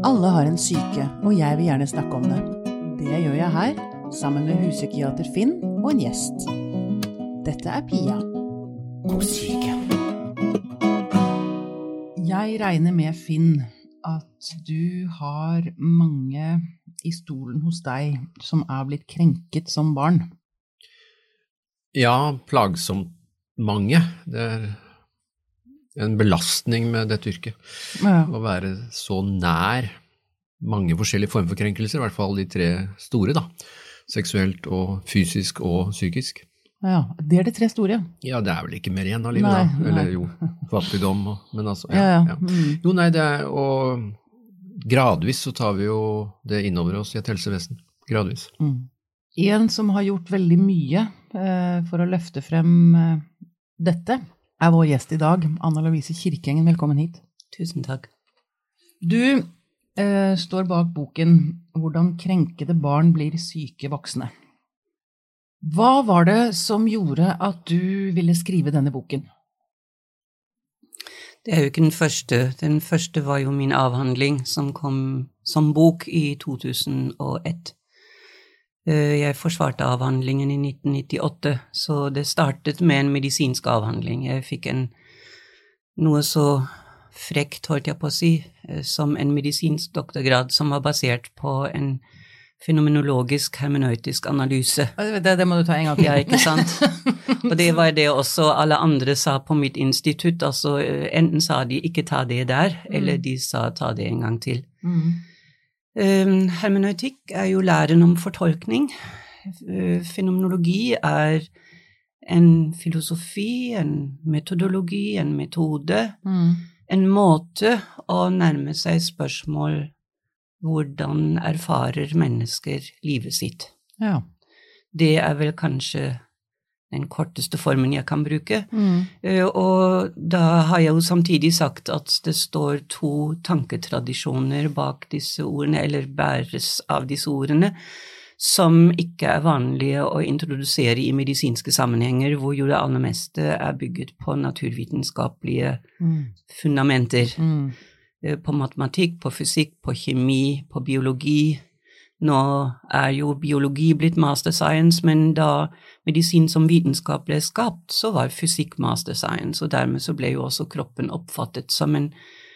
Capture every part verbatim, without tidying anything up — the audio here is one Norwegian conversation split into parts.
Alle har en syke, og jeg vil gjerne snakke om det. Det gjør jeg her, sammen med huspsykiater Finn og en gjest. Dette er Pia. God syke. Jeg regner med, Finn, at du har mange i stolen hos deg som er blitt krenket som barn. Ja, plagsomt mange. Det er en belastning med dette yrket. Ja. Å være så nær mange forskjellige former for krenkelser, i hvert fall de tre store da. Seksuelt og fysisk og psykisk. Ja, det er de tre store. Ja, det er vel ikke mer igjen av livet nei, da. Eller nei. Jo, fattigdom. Og, men altså, ja. ja, ja. Mm. Jo, nei, det er, og gradvis så tar vi jo det innover oss i et helsevesen. Gradvis. Mm. En som har gjort veldig mye eh, for å løfte frem eh, dette, er vår gjest i dag, Anna Louise Kirkengen. Velkommen hit. Tusen takk. Du eh, står bak boken «Hvordan krenkede barn blir syke voksne». Hva var det som gjorde at du ville skrive denne boken? Det er jo ikke den første. Den første var jo min avhandling som kom som bok i to tusen og ett. Jeg forsvarte avhandlingen i nitten nittiåtte, så det startet med en medisinsk avhandling. Jeg fikk en, noe så frekt, holdt jeg på å si, som en medisinsk doktorgrad som var basert på en fenomenologisk hermeneutisk analyse. Det, det må du ta en gang til. Ja, ikke sant? Og det var det også alle andre sa på mitt institutt, altså enten sa de ikke ta det der, mm. eller de sa ta det en gang til. Mm. Um, hermeneutikk er jo læren om fortolkning. Uh, fenomenologi er en filosofi, en metodologi, en metode, mm. en måte å nærme seg spørsmål hvordan erfarer mennesker livet sitt. Ja. Det er vel kanskje den korteste formen jeg kan bruke. Mm. Uh, og da har jeg jo samtidig sagt at det står to tanketradisjoner bak disse ordene, eller bæres av disse ordene, som ikke er vanlige å introdusere i medisinske sammenhenger, hvor jo det aller meste er bygget på naturvitenskapelige mm. fundamenter. Mm. Uh, på matematikk, på fysikk, på kjemi, på biologi. Nå er jo biologi blitt master science, men da medisin som vitenskap ble skapt, så var fysikk master science, og dermed så ble jo også kroppen oppfattet som en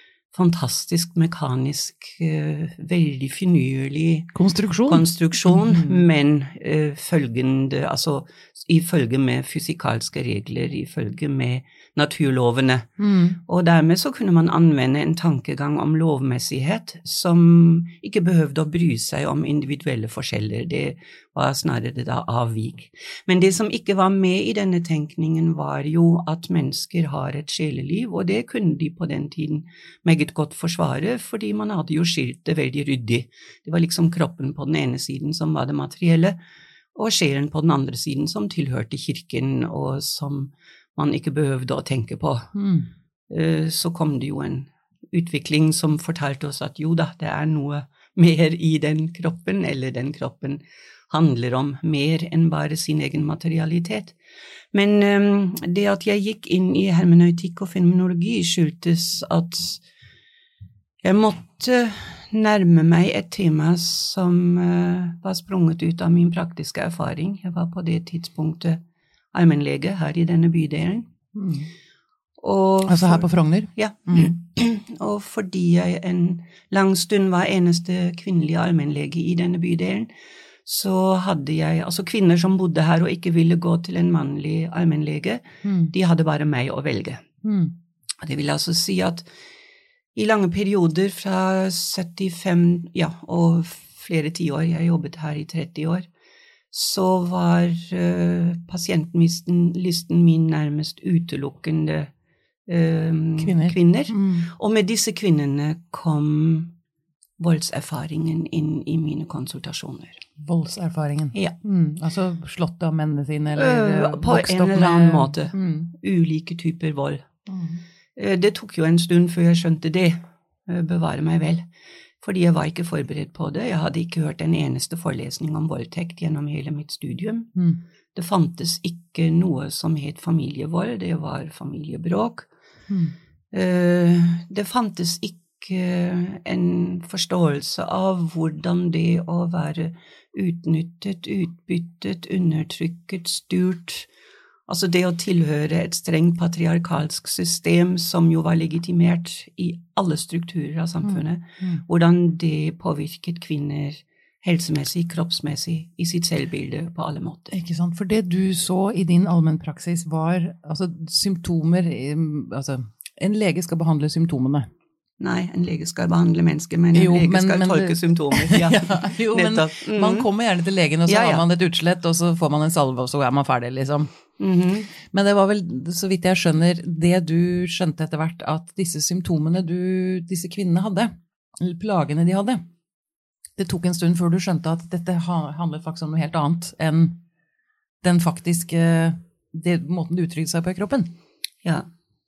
fantastisk mekanisk, uh, veldig finurlig konstruksjon, konstruksjon mm-hmm. men uh, følgende, altså i følge med fysikalske regler, i følge med naturlovene. Mm. Og dermed så kunne man anvende en tankegang om lovmessighet som ikke behøvde å bry seg om individuelle forskjeller. Det var snarere da avvik. Men det som ikke var med i denne tenkningen var jo at mennesker har et sjeleliv, og det kunne de på den tiden meget godt forsvare, fordi man hadde jo skilt det veldig ryddig. Det var liksom kroppen på den ene siden som var det materielle, og sjelen på den andre siden som tilhørte kirken, og som man ikke behøvde å tenke på. Mm. Så kom det jo en utvikling som fortalte oss at jo da, det er noe mer i den kroppen, eller den kroppen handler om mer enn bare sin egen materialitet. Men um, det at jeg gikk inn i hermeneutikk og fenomenologi skyldtes at jeg måtte nærme meg et tema som uh, var sprunget ut av min praktiske erfaring. Jeg var på det tidspunktet allmennlege her i denne bydelen. Mm. Og altså her på Frogner? Ja. Mm. Og fordi jeg en lang stund var eneste kvinnelige allmennlege i denne bydelen, så hadde jeg, altså kvinner som bodde her og ikke ville gå til en mannlig allmennlege, mm. de hadde bare meg å velge. Mm. Og det vil altså si at i lange perioder fra syttifem, ja, og flere tiår, jeg jobbet her i tretti år, så var uh, pasientlisten min nærmest utelukkende uh, kvinner. kvinner. Mm. Og med disse kvinnene kom voldserfaringen inn i mine konsultasjoner. Voldserfaringen? Ja. Mm. Altså slått av mennene sine, eller uh, på en eller annen måte. Mm. Ulike typer vold. Mm. Uh, det tok jo en stund før jeg skjønte det. Uh, bevare meg vel. Fordi jeg var ikke forberedt på det. Jeg hadde ikke hørt en eneste forelesning om voldtekt gjennom hele mitt studium. Mm. Det fantes ikke noe som het familievold, det var familiebråk. Mm. Uh, det fantes ikke en forståelse av hvordan det å være utnyttet, utbyttet, undertrykket, styrt, altså det å tilhøre et strengt patriarkalsk system som jo var legitimert i alle strukturer av samfunnet, mm. Mm. hvordan det påvirket kvinner helsemessig, kroppsmessig, i sitt selvbilde på alle måter. Ikke sant? For det du så i din allmennpraksis var altså, symptomer, altså en lege skal behandle symptomene. Nei, en lege skal behandle mennesker, men en jo, lege men, skal men, tolke symptomer. Ja, ja, jo, men mm. man kommer gjerne til legen, og så ja, ja. har man et utslett, og så får man en salve, og så er man ferdig, liksom. Mm-hmm. Men det var vel, så vidt jeg skjønner, det du skjønte etter hvert, at disse symptomene du, disse kvinnene hadde, eller plagene de hadde, det tok en stund før du skjønte at dette handlet faktisk om noe helt annet enn den faktiske, det, måten du uttrykte seg på i kroppen. Ja.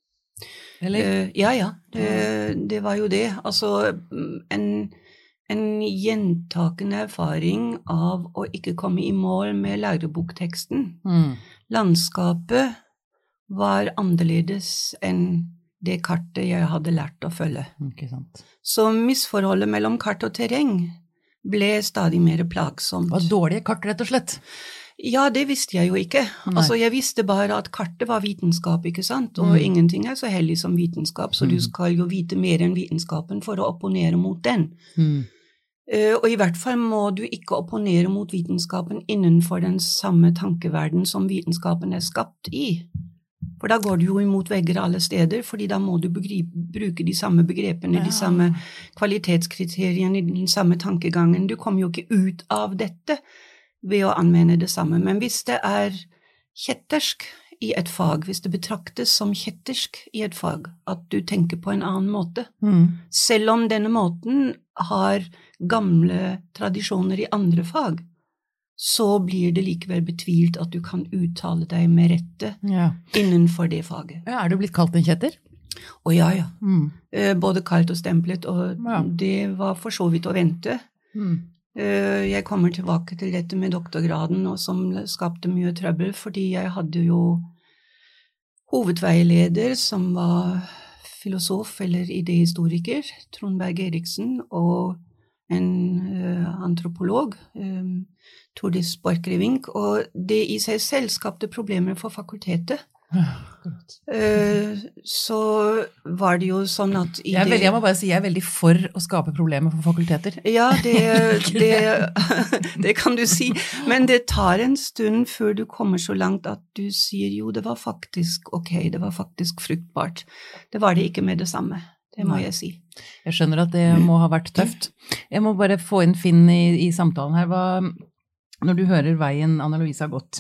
Eller? Uh, ja, ja. Det, det var jo det. Altså, en, en gjentakende erfaring av å ikke komme i mål med lærebokteksten. Mm. Landskapet var annerledes enn det kartet jeg hadde lært å følge. Ikke sant. Så misforholdet mellom kart og terreng ble stadig mer plagsomt. Det var dårlige kart, rett og slett. Ja, det visste jeg jo ikke. Nei. Altså, jeg visste bare at kartet var vitenskap, ikke sant? Og mm. ingenting er så hellig som vitenskap, så mm. du skal jo vite mer enn vitenskapen for å opponere mot den. Mm. Uh, og i hvert fall må du ikke opponere mot vitenskapen innenfor den samme tankeverden som vitenskapen er skapt i. For da går du jo imot vegger alle steder, fordi da må du begripe, bruke de samme begrepene, ja. de samme kvalitetskriteriene, den samme tankegangen. Du kommer jo ikke ut av dette ved å anvende det samme. Men hvis det er kjettersk i et fag, hvis det betraktes som kjettersk i et fag, at du tenker på en annen måte, mm. selv om denne måten har gamle tradisjoner i andre fag, så blir det likevel betvilt at du kan uttale deg med rette ja. innenfor det faget. Ja, er du blitt kalt en kjetter? Å ja, ja. Mm. Både kalt og stemplet, og ja. det var for så vidt å vente. Mm. Jeg kommer tilbake til dette med doktorgraden, og som skapte mye trøbbel, fordi jeg hadde jo hovedveileder som var filosof eller idehistoriker, Trond Berg Eriksen, og en uh, antropolog, um, Tordis Borchgrevink, og det i seg selv skapte problemer for fakultetet. Uh, så var det jo sånn at i jeg, det... veldig, jeg må bare si, jeg er veldig for å skape problemer for fakulteter. Ja, det, det, det kan du si, men det tar en stund før du kommer så langt at du sier jo, det var faktisk ok, det var faktisk fruktbart. Det var det ikke med det samme. Det må jeg si. Jeg skjønner at det må ha vært tøft. Jeg må bare få inn Finn i, i samtalen her. Hva, når du hører veien Anna Louise har gått,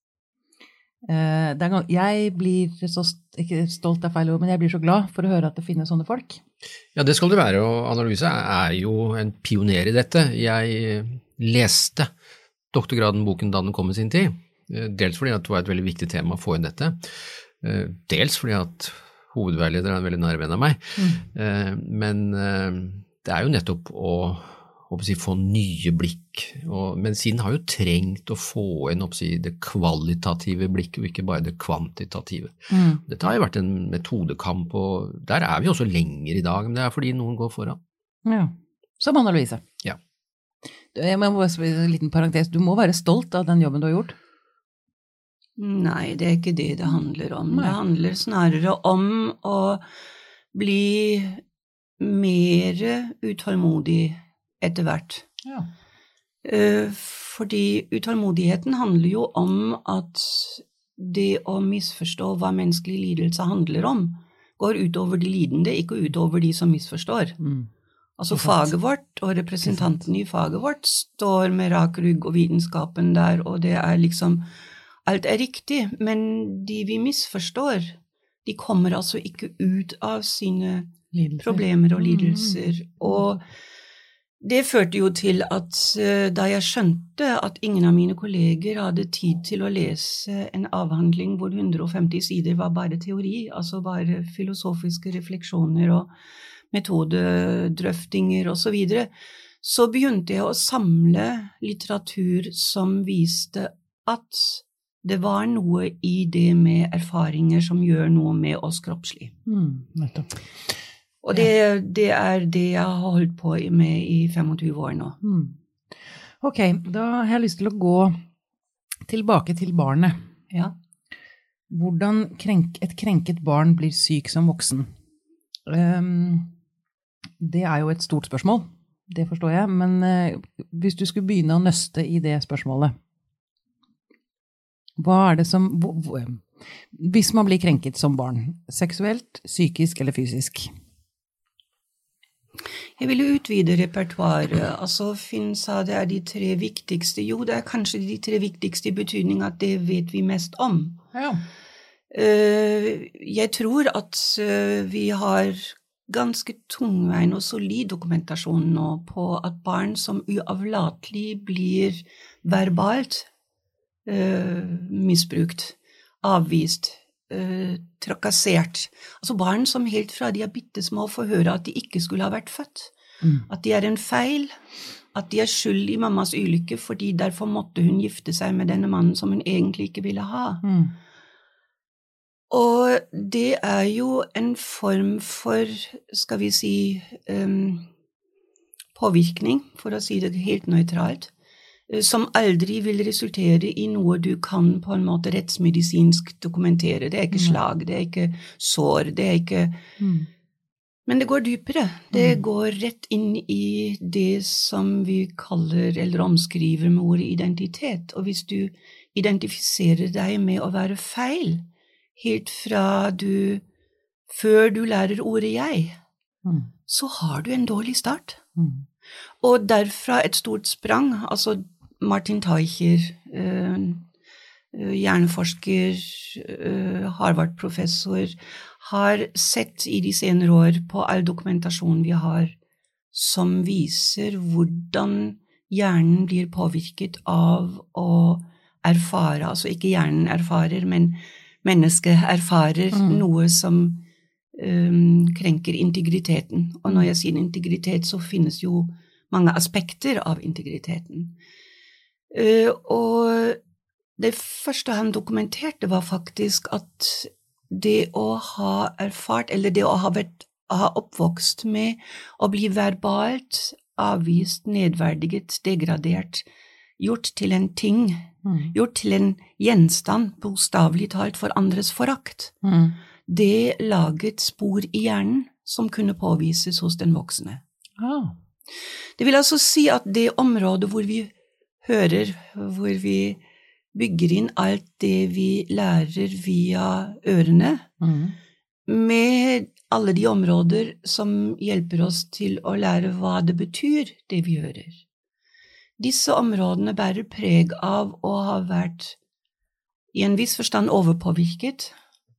eh, det er, jeg blir så, ikke stolt av feil ord, men jeg blir så glad for å høre at det finnes sånne folk. Ja, det skal det være, og Anna Louise er jo en pioner i dette. Jeg leste doktorgraden-boken da den kom i sin tid, dels fordi at det var et veldig viktig tema å få inn dette, dels fordi at hovedveileder er en veldig nær venn av meg, mm. men det er jo nettopp å, å si, få nye blikk, og medisinen har jo trengt å få inn å si, det kvalitative blikket, og ikke bare det kvantitative. Mm. Dette har jo vært en metodekamp, og der er vi også lenger i dag, men det er fordi noen går foran. Ja, som Anna Louise. Ja. Jeg må bare spørre en liten parentes, du må være stolt av den jobben du har gjort? Nei, det er ikke det det handler om. Nei. Det handler snarere om å bli mer utålmodig etter hvert. Ja. Fordi utålmodigheten handler jo om at det å misforstå hva menneskelig lidelse handler om, går utover de lidende, ikke utover de som misforstår. Mm. Altså faget vårt og representanten i faget vårt står med rak rygg og vitenskapen der, og det er liksom alt er riktig, men de vi misforstår, de kommer altså ikke ut av sine lidelser. Problemer og lidelser. Mm. Og det førte jo til at da jeg skjønte at ingen av mine kolleger hadde tid til å lese en avhandling hvor hundre og femti sider var bare teori, altså bare filosofiske refleksjoner og metodedrøftinger og så videre, så begynte jeg å samle litteratur som viste at det var noe i det med erfaringer som gjør noe med oss kroppslig. Mm, nettopp. Og det, det er det jeg har holdt på med i tjuefem år nå. Mm. Ok, da har jeg lyst til å gå tilbake til barnet. Ja. Hvordan krenk, et krenket barn blir syk som voksen? Um, det er jo et stort spørsmål, det forstår jeg, men uh, hvis du skulle begynne å nøste i det spørsmålet, hva er det som, hvor, hvor, hvis man blir krenket som barn, seksuelt, psykisk eller fysisk? Jeg vil utvide repertoaret, altså Finn sa det er de tre viktigste, jo det er kanskje de tre viktigste i betydning at det vet vi mest om. Ja. Jeg tror at vi har ganske tungveien og solid dokumentasjon nå på at barn som uavlatelig blir verbalt uh, misbrukt, avvist, uh, trakassert. Altså barn som helt fra de er bittesmå får høre at de ikke skulle ha vært født. Mm. At de er en feil, at de er skyld i mammas ulykke, fordi derfor måtte hun gifte seg med denne mannen som hun egentlig ikke ville ha. Mm. Og det er jo en form for, skal vi si, um, påvirkning, for å si det helt nøytralt, som aldri vil resultere i noe du kan på en måte rettsmedisinsk dokumentere. Det er ikke slag, det er ikke sår, det er ikke... Mm. Men det går dypere. Det mm. går rett inn i det som vi kaller eller omskriver med ordet identitet. Og hvis du identifiserer deg med å være feil, helt fra du, før du lærer ordet jeg, mm. så har du en dårlig start. Mm. Og derfra et stort sprang, altså Martin Teicher, øh, hjerneforsker, øh, Harvard-professor, har sett i de senere år på all dokumentasjon vi har som viser hvordan hjernen blir påvirket av å erfare, altså ikke hjernen erfarer, men mennesket erfarer mm. noe som um, krenker integriteten. Og når jeg sier integritet, så finnes jo mange aspekter av integriteten. Uh, og det første han dokumenterte var faktisk at det å ha erfart, eller det å ha, vært, ha oppvokst med å bli verbalt avvist, nedverdiget, degradert, gjort til en ting, mm. gjort til en gjenstand, bokstavelig talt for andres forakt. Mm. Det laget spor i hjernen som kunne påvises hos den voksne. Ah. Det vil altså si at det området hvor vi hører, hvor vi bygger inn alt det vi lærer via ørene, mm. med alle de områder som hjelper oss til å lære hva det betyr, det vi hører. Disse områdene bærer preg av å ha vært i en viss forstand overpåvirket.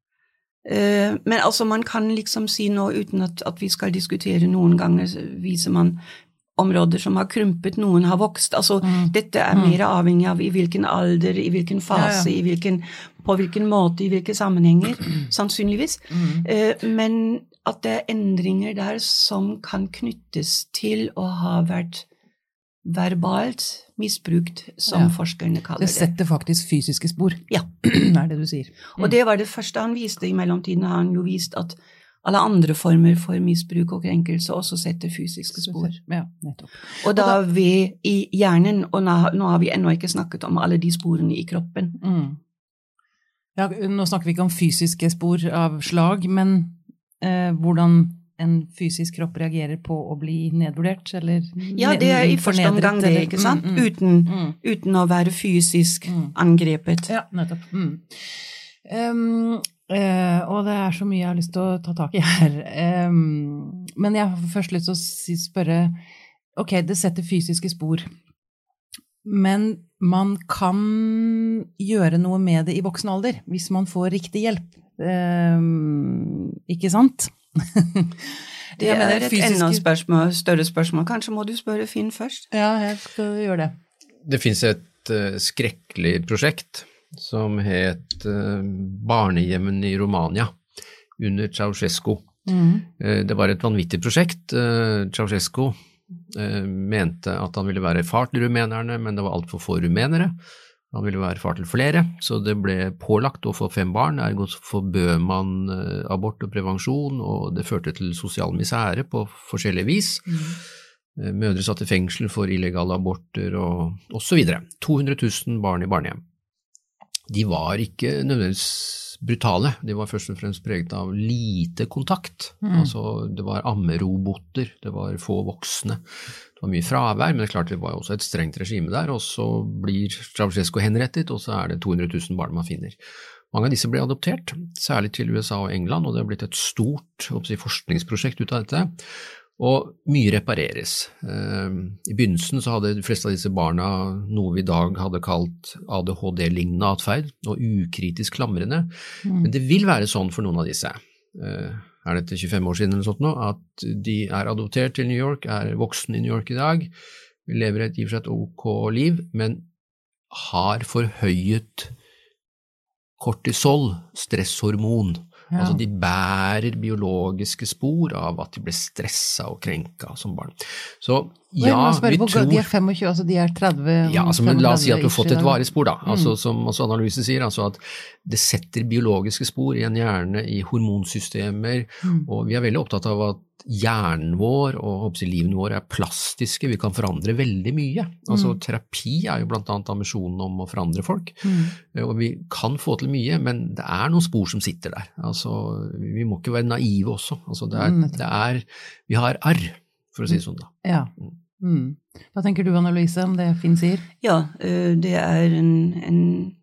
Men altså man kan liksom si nå, uten at, at vi skal diskutere noen ganger, viser man områder som har krympet, noen har vokst. Altså, mm. dette er mer avhengig av i hvilken alder, i hvilken fase, ja, ja. I hvilken, på hvilken måte, i hvilke sammenhenger, sannsynligvis. Mm. Uh, men at det er endringer der som kan knyttes til å ha vært verbalt misbrukt, som ja. Forskerne kaller det. Det setter faktisk fysiske spor. Ja. Det er det du sier. Mm. Og det var det første han viste. I mellomtiden har han jo vist at alle andre former for misbruk og krenkelse også setter fysiske spor. Ja, nettopp. Og da er vi i hjernen, og nå, nå har vi ennå ikke snakket om alle de sporene i kroppen. Mm. Ja, nå snakker vi ikke om fysiske spor av slag, men eh, hvordan en fysisk kropp reagerer på å bli nedvurdert, eller ja, det er i første omgang det, ikke sant? Mm, mm, uten, mm. uten å være fysisk mm. angrepet. Ja, nettopp. Mm. Um, Uh, og det er så mye jeg har lyst til å ta tak i her. Um, men jeg har først lyst til å si, spørre, ok, det setter fysiske spor, men man kan gjøre noe med det i voksen alder, hvis man får riktig hjelp. Um, ikke sant? Det er et fysiske... enda spørsmål, større spørsmål. Kanskje må du spørre Finn først? Ja, jeg skal gjøre det. Det finnes et uh, skrekkelig prosjekt som het uh, Barnehjemmen i Romania under Ceausescu. Mm. Uh, det var et vanvittig prosjekt. Uh, Ceausescu uh, mente at han ville være far til rumenerne, men det var alt for få rumenere, Han ville være far til flere, så det ble pålagt å få fem barn, ergo forbød man abort og prevensjon, og det førte til sosial misære på forskjellige vis. Mm. Mødre satt i fengsel for illegale aborter og, og så videre. to hundre tusen barn i barnehjem. De var ikke nødvendigvis brutale, de var først og fremst preget av lite kontakt. Mm. Altså, det var ammeroboter, det var få voksne. Det var mye fravær, men det er klart det var også et strengt regime der, og så blir Ceausescu henrettet, og så er det to hundre tusen barn man finner. Mange av disse ble adoptert, særlig til U S A og England, og det har blitt et stort si, forskningsprosjekt ut av dette, og mye repareres. I begynnelsen så hadde de fleste av disse barna noe vi i dag hadde kalt A D H D-lignende atferd, og ukritisk klamrende, mm. men det vil være sånn for noen av disse. Er dette tjuefem år siden eller sånt nå, at de er adoptert til New York, er voksen i New York i dag, lever et i og for seg et ok liv, men har forhøyet kortisol, stresshormon. Ja. Altså de bærer biologiske spor av at de ble stresset og krenket som barn. Så ja, vi tror... De er femogtjue, altså de er tretti... Ja, altså, men la oss si at du har fått et varig spor da, mm. altså som også Anna-Louise sier, altså at det setter biologiske spor i en hjerne, i hormonsystemer, mm. og vi er veldig opptatt av at hjernen vår og liven vår er plastiske, vi kan forandre veldig mye. Altså mm. terapi er jo blant annet ambisjonen om å forandre folk, mm. og vi kan få til mye, men det er noen spor som sitter der. Altså, vi må ikke være naive også. Altså, det er, det er, vi har arr, for å si det sånn da. Ja. Mm. Hva tenker du, Anna-Louise, om det Finn sier? Ja, det er en, en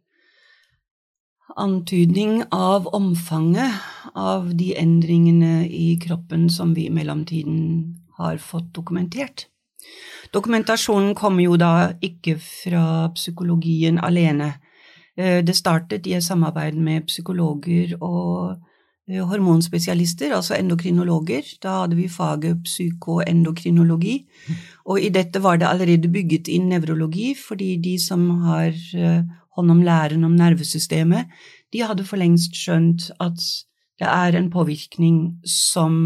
antydning av omfanget av de endringene i kroppen som vi i mellomtiden har fått dokumentert. Dokumentasjonen kommer jo da ikke fra psykologien alene. Det startet i et samarbeid med psykologer og hormonspesialister, altså endokrinologer. Da hadde vi faget psykoendokrinologi, og i dette var det allerede bygget inn nevrologi, fordi de som har hånd om læren om nervesystemet, de hadde for lengst skjønt at det er en påvirkning som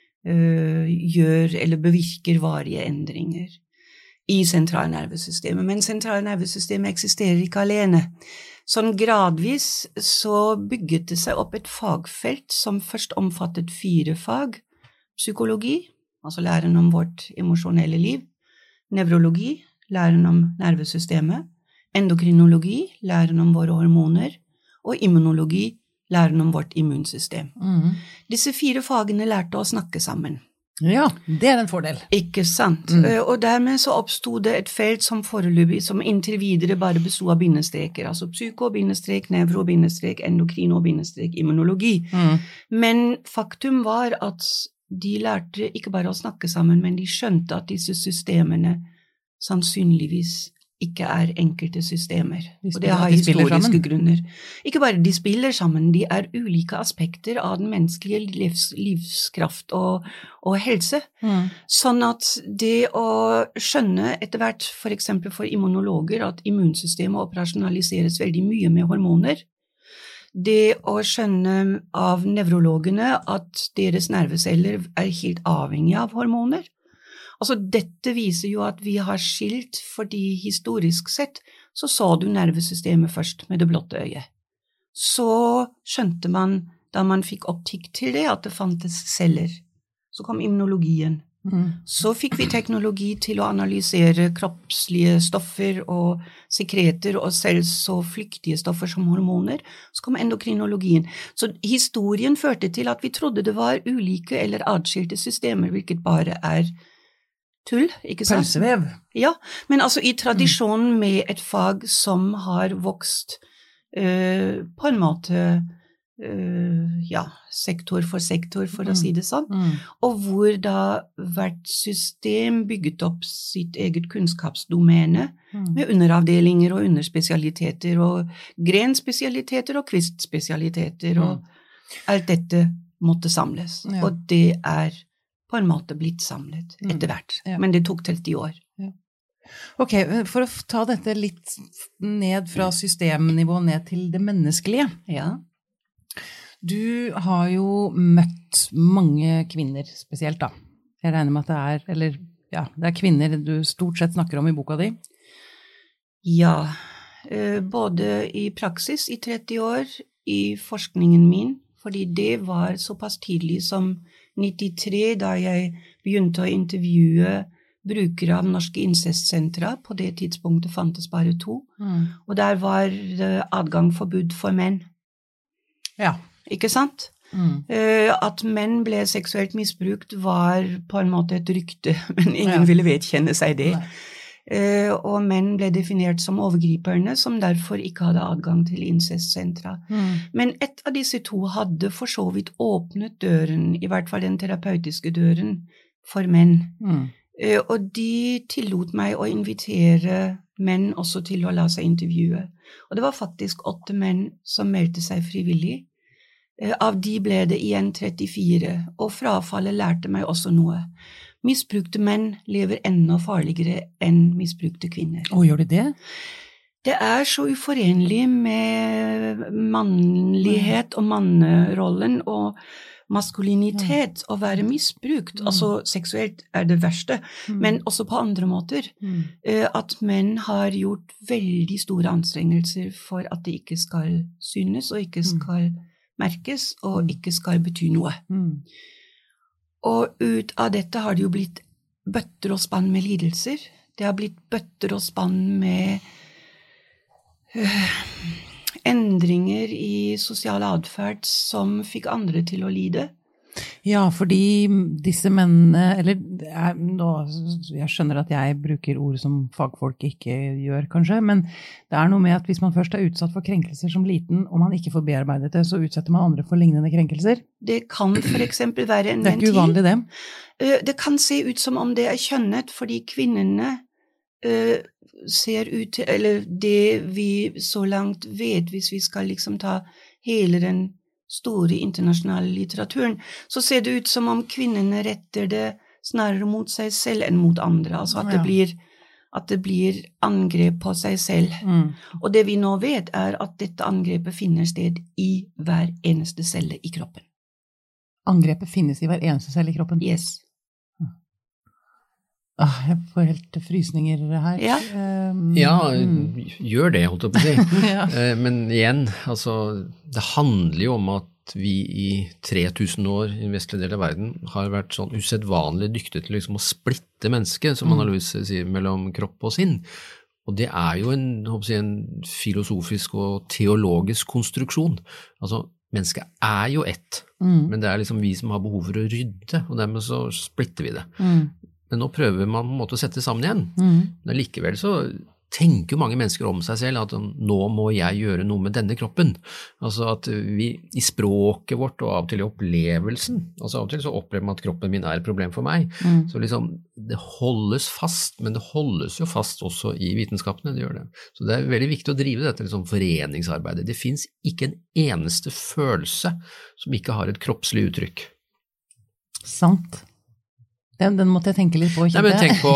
uh, gjør eller bevirker varige endringer i sentralnervesystemet. Men sentralnervesystemet eksisterer ikke alene. Sånn gradvis så bygget det seg opp et fagfelt som først omfattet fire fag. Psykologi, altså læren om vårt emosjonelle liv. Nevrologi, læren om nervesystemet. Endokrinologi, læren om våre hormoner. Og immunologi, læren om vårt immunsystem. Mm. Disse fire fagene lærte å snakke sammen. Ja, det er en fordel. Ikke sant. Mm. Og dermed så oppstod det et felt som foreløpig, som inntil videre bare bestod av bindestreker, altså psyko, bindestrek, nevro, bindestrek, endokrino, bindestrek, immunologi. Mm. Men faktum var at de lærte ikke bare å snakke sammen, men de skjønte at disse systemene sannsynligvis ikke er enkelte systemer. De og det har de historiske grunner. Ikke bare de spiller sammen, de er ulike aspekter av den menneskelige livs, livskraft og, og helse. Mm. Sånn at det å skjønne etter hvert, for eksempel for immunologer, at immunsystemet operasjonaliseres veldig mye med hormoner, det å skjønne av nevrologene at deres nerveceller er helt avhengige av hormoner. Altså, dette viser jo at vi har skilt, fordi historisk sett så så du nervesystemet først med det blotte øyet. Så skjønte man, da man fikk optikk til det, at det fantes celler. Så kom immunologien. Mm. Så fikk vi teknologi til å analysere kroppslige stoffer og sekreter, og selv så flyktige stoffer som hormoner. Så kom endokrinologien. Så historien førte til at vi trodde det var ulike eller adskilte systemer, hvilket bare er tull, ikke sant? Pølsevev. Ja, men altså i tradisjonen med et fag som har vokst uh, på en måte, uh, ja, sektor for sektor, for mm. å si det sånn, mm. og hvor da hvert system bygget opp sitt eget kunnskapsdomene mm. med underavdelinger og underspesialiteter og grenspesialiteter og kvistspesialiteter, mm. og alt dette måtte samles, ja. Og det er på en måte blitt samlet etter hvert, mm, ja. Men det tok tretti år. Ja. Ok, for å ta dette litt ned fra systemnivå ned til det menneskelige. Ja. Du har jo møtt mange kvinner spesielt da. Jeg regner med at det er, eller ja, det er kvinner du stort sett snakker om i boka di. Ja, både i praksis i tretti år, i forskningen min, fordi det var såpass tidlig som nittitre, da jeg begynte å intervjue brukere av norske incestsentra. På det tidspunktet fantes bare to, mm. og der var det adgang forbud for menn. Ja. Ikke sant? Mm. At menn ble seksuelt misbrukt var på en måte et rykte, men ingen ja. ville vedkjenne seg det. Nei. Og menn ble definert som overgriperne, som derfor ikke hadde adgang til incestsentra. Mm. Men et av disse to hadde for så vidt åpnet døren, i hvert fall den terapeutiske døren, for menn. Mm. Og de tillot meg å invitere menn også til å la seg intervjue. Og det var faktisk åtte menn som meldte seg frivillig. Av de ble det igjen trettifire, og frafallet lærte meg også noe. Misbrukte menn lever enda farligere enn misbrukte kvinner. Og gjør de det? Det er så uforenlig med mannlighet og mannerollen og maskulinitet å være misbrukt. Mm. Altså seksuelt er det verste, mm. men også på andre måter. Mm. At menn har gjort veldig store anstrengelser for at det ikke skal synes og ikke skal merkes og ikke skal bety noe. Mm. Og ut av dette har det jo blitt bøtter og spann med lidelser. Det har blitt bøtter og spann med øh, endringer i sosial adferd som fikk andre til å lide. Ja, fordi disse mennene, eller jeg, nå, jeg skjønner at jeg bruker ord som fagfolk ikke gjør kanskje, men det er noe med at hvis man først er utsatt for krenkelser som liten, og man ikke får bearbeidet det, så utsetter man andre for lignende krenkelser. Det kan for eksempel være en ventil. Det er ikke uvanlig det. Det kan se ut som om det er kjønnet, fordi kvinnene uh, ser ut til, eller det vi så langt vet, hvis vi skal liksom ta hele den store internasjonale litteraturen, så ser det ut som om kvinnene retter det snarere mot seg selv enn mot andre. Altså at det blir, at det blir angrep på seg selv. Mm. Og det vi nå vet er at dette angrepet finner sted i hver eneste celle i kroppen. Angrepet finnes i hver eneste celle i kroppen? Yes. Ah, jeg får helt frysninger her. Ja, um, ja mm. gjør det, holdt jeg på å si. ja. Men igjen, altså, det handler jo om at vi i tre tusen år i den vestlige del av verden har vært sånn usedvanlig dyktige til liksom å splitte mennesket, som mm. Anna-Louise sier, mellom kropp og sinn. Og det er jo en, håper jeg, en filosofisk og teologisk konstruksjon. Altså, mennesket er jo ett, mm. men det er liksom vi som har behov for å rydde, og dermed så splitter vi det. Mm. Men nå prøver man på en måte å sette sammen igjen. Mm. Men likevel så tenker mange mennesker om seg selv at nå må jeg gjøre noe med denne kroppen. Altså at vi i språket vårt og av og til i opplevelsen, altså av og til så opplever man at kroppen min er et problem for meg. Mm. Så liksom det holdes fast, men det holdes jo fast også i vitenskapene, det gjør det. Så det er veldig viktig å drive dette liksom foreningsarbeidet. Det finnes ikke en eneste følelse som ikke har et kroppslig uttrykk. Sant. Den, den måtte jeg tenke litt på. Nei, men tenk på,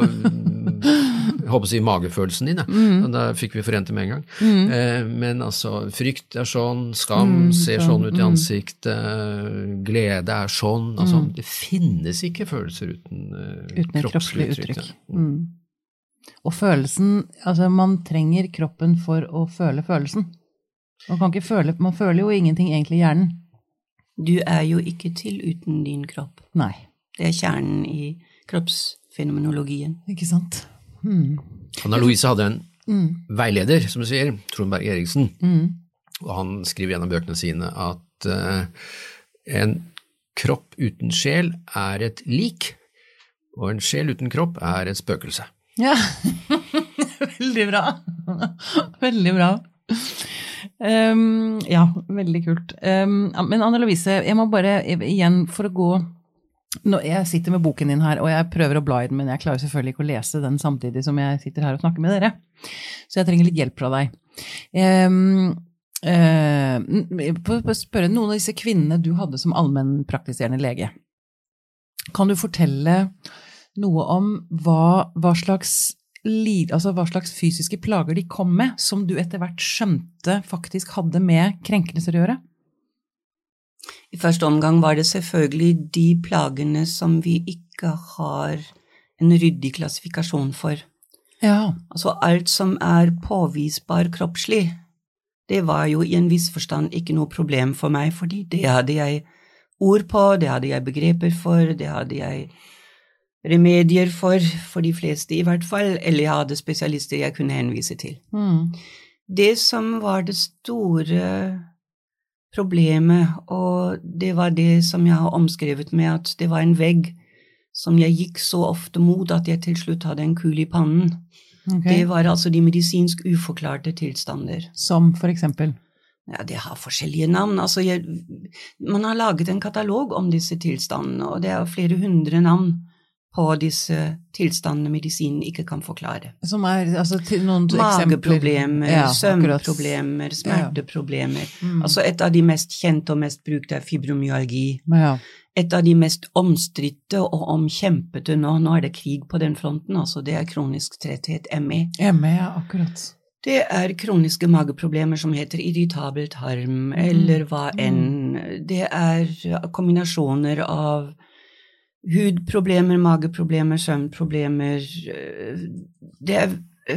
jeg håper å si magefølelsen din, ja. mm. Da fikk vi forent det med en gang. Mm. Eh, men altså, frykt er sånn, skam mm, ser sånn ut i ansiktet, glede er sånn, altså, mm. det finnes ikke følelser uten, uh, uten kroppslig uttrykk. uttrykk. Ja. Mm. Og følelsen, altså man trenger kroppen for å føle følelsen. Man kan ikke føle, man føler jo ingenting egentlig i hjernen. Du er jo ikke til uten din kropp. Nei. Det er kjernen i kroppsfenomenologien. Ikke sant? Hmm. Anna-Louise hadde en mm. veileder, som du sier, Trond Berg Eriksen, mm. og han skriver gjennom bøkene sine at uh, en kropp uten sjel er et lik, og en sjel uten kropp er et spøkelse. Ja, veldig bra. Veldig bra. Um, ja, veldig kult. Um, men Anna-Louise, jeg må bare igjen for å gå Nå, jeg sitter med boken din her, og jeg prøver å bla i den, men jeg klarer selvfølgelig ikke å lese den samtidig som jeg sitter her og snakker med dere. Så jeg trenger litt hjelp fra deg. Um, uh, på, på spørre noen av disse kvinnene du hadde som allmennpraktiserende lege. Kan du fortelle noe om hva, hva, slags, altså hva slags fysiske plager de kom med, som du etter hvert skjønte faktisk hadde med krenkelser å gjøre? I første omgang var det selvfølgelig de plagene som vi ikke har en ryddig klassifikasjon for. Ja. Altså alt som er påvisbar kroppslig, det var jo i en viss forstand ikke noe problem for meg, fordi det hadde jeg ord på, det hadde jeg begreper for, det hadde jeg remedier for, for de fleste i hvert fall, eller jeg hadde spesialister jeg kunne henvise til. Mm. Det som var det store problemet, og det var det som jeg har omskrevet med at det var en vegg som jeg gikk så ofte mot at jeg til slutt hadde en kul i pannen. Okay. Det var altså de medisinsk uforklarte tilstander. Som for eksempel? Ja, det har forskjellige navn. Altså, jeg, man har laget en katalog om disse tilstandene, og det er flere hundre navn på disse tilstandene medisinen ikke kan forklare. Som er, altså, til noen Mageproblemer, ja, søvnproblemer, smerteproblemer. Ja. Mm. Altså, et av de mest kjente og mest brukte er fibromyalgi. Ja. Et av de mest omstridte og omkjempete nå, nå er det krig på den fronten, altså det er kronisk tretthet, M E. M E, ja, akkurat. Det er kroniske mageproblemer som heter irritabel tarm, mm. eller hva enn. Det er kombinasjoner av hudproblemer, mageproblemer, søvnproblemer. Det er,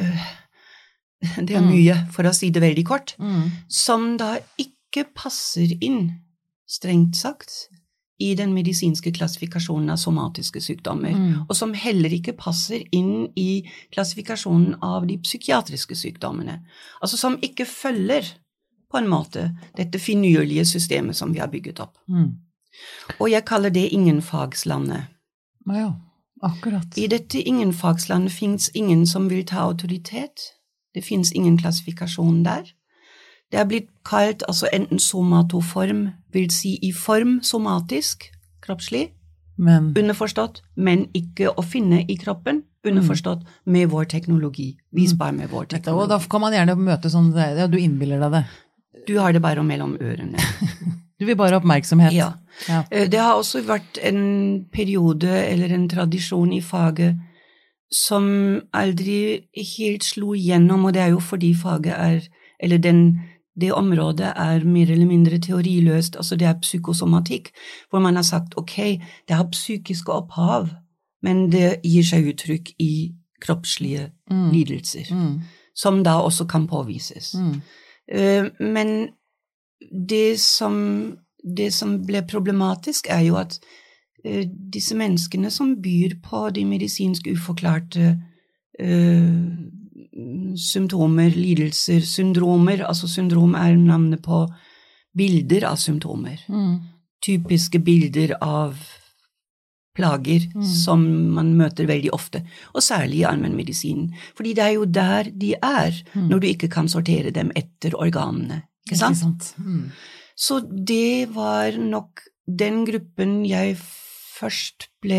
det er mye, for å si det veldig kort, mm. som da ikke passer inn, strengt sagt, i den medisinske klassifikasjonen av somatiske sykdommer, mm. og som heller ikke passer inn i klassifikasjonen av de psykiatriske sykdommene. Altså som ikke følger på en måte dette finurlige systemet som vi har bygget opp. Mm. Og jeg kaller det ingenfagslandet. Ja, akkurat. I dette ingenfagslandet finnes ingen som vil ta autoritet. Det finnes ingen klassifikasjon der. Det er blitt kalt altså enten somatoform, vil si i form somatisk, kroppslig, men. underforstått, men ikke å finne i kroppen, underforstått med vår teknologi, visbar med vår teknologi. Og da kan man gjerne møte sånn, ja, du innbiller deg det. Du har det bare mellom ørene. Du vil bare ha oppmerksomhet. Ja. Ja. Det har også vært en periode eller en tradisjon i faget som aldri helt slo igjennom, og det er jo fordi faget er, eller den det området er mer eller mindre teoriløst, altså det er psykosomatikk, hvor man har sagt, ok, det har psykiske opphav, men det gir seg uttrykk i kroppslige mm. lidelser, mm. som da også kan påvises. Mm. Uh, men det som, det som ble problematisk er jo at uh, disse menneskene som byr på de medisinsk uforklarte uh, symptomer, lidelser, syndromer, altså syndrom er navnet på bilder av symptomer. Mm. Typiske bilder av plager mm. som man møter veldig ofte, og særlig i allmennmedisinen. Fordi det er jo der de er, mm. når du ikke kan sortere dem etter organene. Ikke sant? Ikke sant? Mm. Så det var nok den gruppen jeg først ble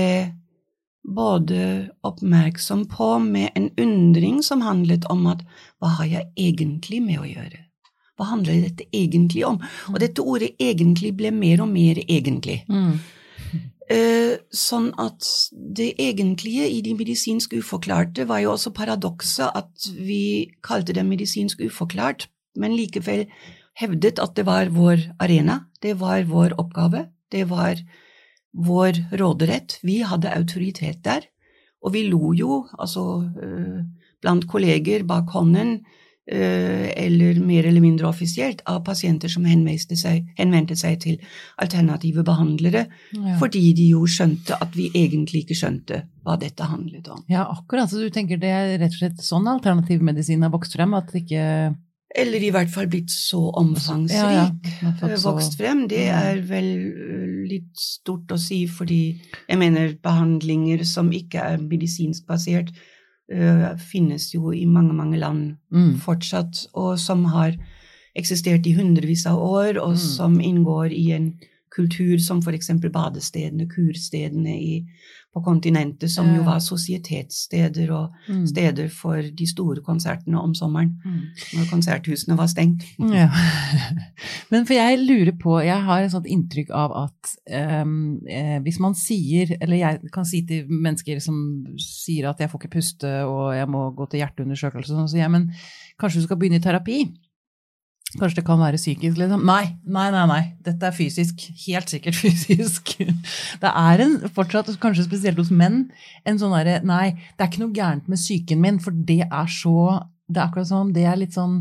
både oppmerksom på med en undring som handlet om at hva har jeg egentlig med å gjøre? Hva handler dette egentlig om? Og dette ordet egentlig ble mer og mer egentlig. Mm. Uh, sånn at det egentlige i de medisinsk uforklarte var jo også paradokset at vi kalte det medisinsk uforklart, men likevel hevdet at det var vår arena, det var vår oppgave, det var vår råderett, vi hadde autoritet der, og vi lo jo, altså øh, blant kolleger bak hånden, øh, eller mer eller mindre offisielt, av pasienter som henvendte seg, henvendte seg til alternative behandlere, ja. Fordi de jo skjønte at vi egentlig ikke skjønte hva dette handlet om. Ja, akkurat, så du tenker det er rett og slett sånn alternativ medisin har vokst frem, at det ikke... Eller i hvert fall blitt så omfangsrik, ja, ja. vokst frem. Det er vel litt stort å si, fordi jeg mener behandlinger som ikke er medisinsk basert, uh, finnes jo i mange, mange land mm. fortsatt, og som har eksistert i hundrevis av år, og mm. som inngår i en kultur som for eksempel badestedene, kurstedene i, på kontinentet, som jo var sosietetssteder og mm. steder for de store konsertene om sommeren, mm. når konserthusene var stengt. Ja. Men for jeg lurer på, jeg har et sånt inntrykk av at um, eh, hvis man sier, eller jeg kan si til mennesker som sier at jeg får ikke puste og jeg må gå til hjerteundersøkelse, så sier jeg, men kanskje du skal begynne i terapi? Kanskje det kan være psykisk, liksom. Nei, nei, nei, nei. Dette er fysisk. Helt sikkert fysisk. Det er en, fortsatt, kanskje spesielt hos menn, en sånn derre, nei, det er ikke noe gærent med psyken min, for det er så, det er akkurat sånn, det er litt sånn,